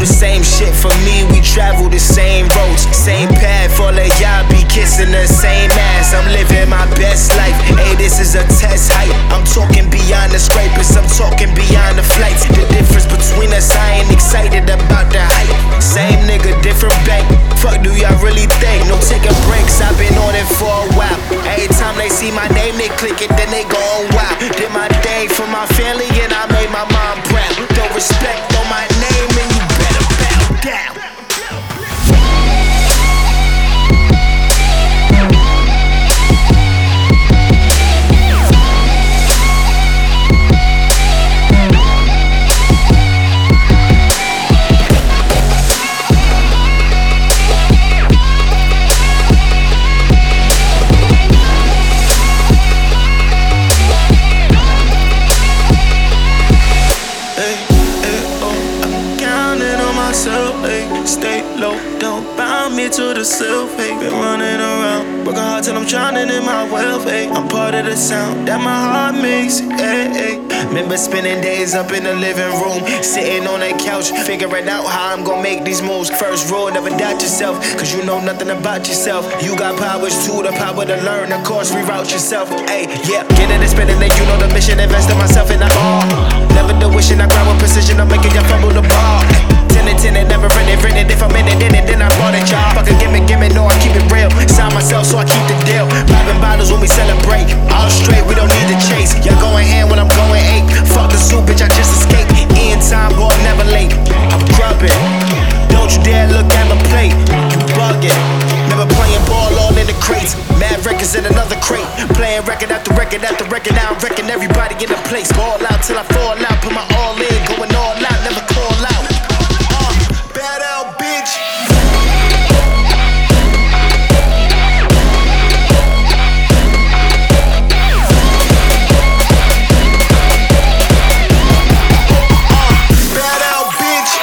the same shit for me, we travel the same roads, same path. All of y'all be kissing the same ass. I'm living my best life. Hey, this is a test height. I'm talking beyond the scrapers, I'm talking beyond the flights. The difference between us, I ain't excited about the hype. Same nigga, different bank. Fuck do y'all really think? No taking breaks, I've been on it for a while. Every time they see my name, they click it, then they go, oh wow. Did my thing for my family and I made my mom proud. Throw respect on my name and you better bow down. Stay low, don't bound me to the self, hey. Been running around, working hard till I'm drowning in my wealth, hey. I'm part of the sound that my heart makes, hey, hey. Remember spending days up in the living room, sitting on that couch, figuring out how I'm gonna make these moves. First rule, never doubt yourself, cause you know nothing about yourself. You got powers too, the power to learn, of course, reroute yourself, hey, yeah. Getting and spending it, you know the mission, investing myself in the all. Never the wishing, I grab with precision, I'm making you fumble the ball. Tinted, never written. If I'm in it, then I bought it, y'all. Fucking gimme, no, I keep it real. Sign myself, so I keep the deal. Popping bottles when we celebrate. All straight, we don't need to chase. Y'all going hand when I'm going 8. Fuck the suit, bitch, I just escaped. In time, boy, never late. I'm grubbing. Don't you dare look at my plate. You bugging. Never playing ball all in the crates. Mad records in another crate. Playing record after record after record. Now I'm wrecking everybody in the place. Ball out till I fall out. Put my all in, going all out, never call out. Bad out, bitch. Bad out, bitch.